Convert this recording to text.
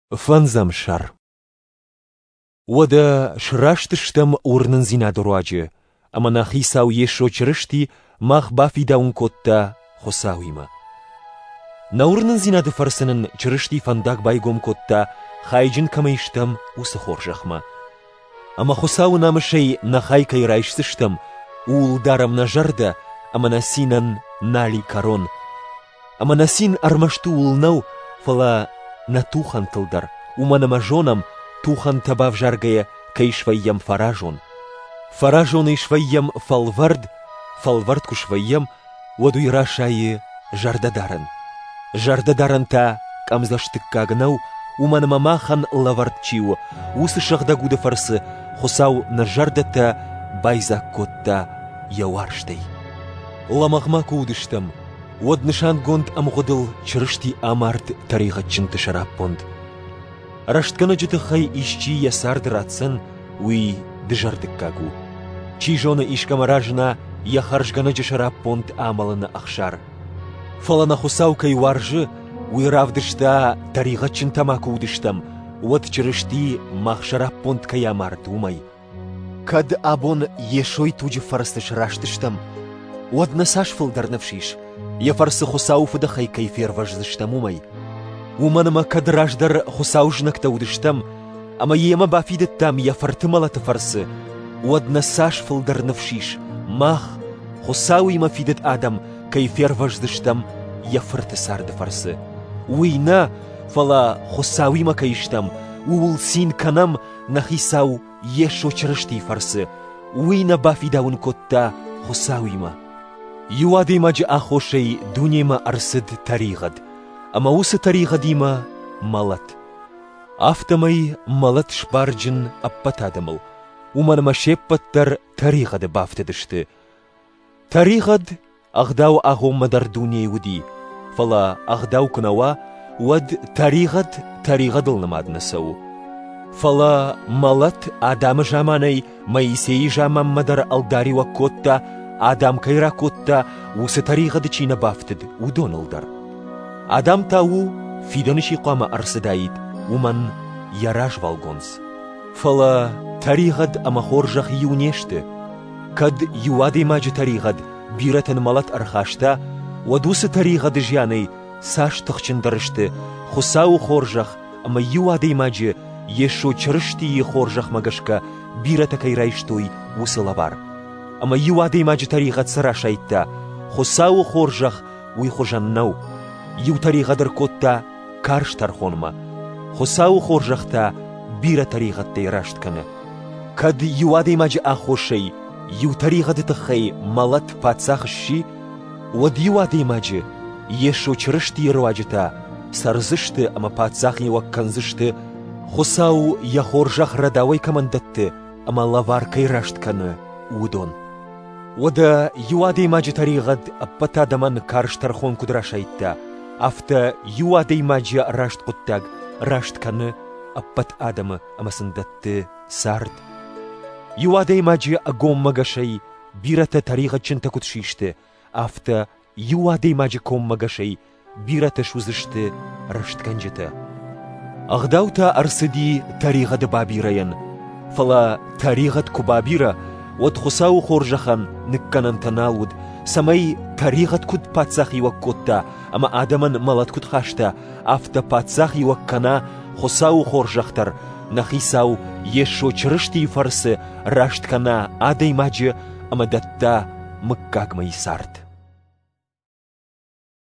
Фанзам шар. Ода шраштыштам урнын зина дорожи, амана хисау ешо чрышти мах бафи даун котта хосауима. На урнын зинады фарсынын чрышти фандак байгом котта хайджин камайштам усы хоржахма. Ама хосау намышей на хайкай райшсыштам, улдарам на жарда, амана синан нали карон. Амана син армашту улнау, фала на тухан тылдар, уманама жонам тухан табав жаргая кайшвайям фаражон. Фаражон ишвайям фалвард кушвайям водуй рашайы жардадаран. Жардадаран та камзаштыккагнау уманама махан лавардчиу, усы шахдагуды фарсы хосау на жардата байза котта яварштай. Ламахма кудыштам, Од нышан гонд амғодыл чырышти амарт тарихатчын тышараппонд. Рашткана жыты хай ишчи ясарды ратсын, уй дыжардыккагу. Чи жоны ишкамаражына яхаржгана жышараппонд амалына ақшар. Фалана хусаукай варжы, уй равдышта тарихатчын тамакудыштам, од чырышти махшараппонд каямарт умай. Кад абон ешой туджи фарстыш раштыштам, од насаш фылдарнавшиш. Я фарсы хусауфы да хай кайфер важдыштам умай. Уманама кадраждар хусаужнакта удыштам, ама ема бафидеттам я фартымалаты фарсы. Уадна саш фылдарнавшиш, мах хусауима фидет адам кайфер важдыштам я фарты сарды фарсы. Уйна фала хусауима кайштам, уул-син канам нахисау ешо чырышти фарсы. Уйна бафидаун котта хусауима. Юадимаджи ахошей дунема арсыд таригад, ама усы таригадима малат. Автомай малат шпарджин аппатадамыл, уманама шеппаттар таригады бафтадышты. Таригад агдау агоммадар дуне уди, фала агдау кунава уад таригадылнамаднасау. Фала малат адамы жаманай Моисей жамаммадар алдарива котта, Адам кайра котта усы тарихады чина бафтыд удонылдар. Адам тау фидоныши қама арсыдайд, уман яраж валгонс. Фала тарихад ама хоржах юнешті. Кад юадимаджи тарихад биратын малат архашта, вадусы тарихады жяны саш тахчындарышты, хусау хоржах ама юадимаджи ешо чырышти хоржах магашка бирата кайрайштой усы лавар. Ама юадимаджи тарихат сарашайтта, хосау хоржах уй хожаннау. Ю тарихадыр котта карш тархонма. Хосау хоржахта бира тарихатта ираштканы. Кад юадимаджи ахошей, ю тарихады тахай малат пацахши, од юадимаджи ешо чырышти ирваджита, сарзышты ама пацахни вакканзышты, хосау я хоржах радавай командатты, ама лаварка ираштканы удон. Ода юадимаджи таригад аппатадаман карш тархон кудрашайтта, афта юадимаджи рашт куттаг раштканы аппат адамы амасындатты сард. Юадимаджи агоммагашай бирата таригадчын такутшишты, афта юадимаджи коммагашай бирата шузышты раштканжыты. Агдаута арсыди таригады бабираян, фала таригад кубабира, От хусау хоржахан ныкканан таналуд, самай тарихат куд пацах юаккотта, ама адаман малат куд хашта, афта пацах юаккана хусау хоржахтар, нахисау ешо чырышти фарсы рашткана адаймаджи, ама датта мыккагмай сарт.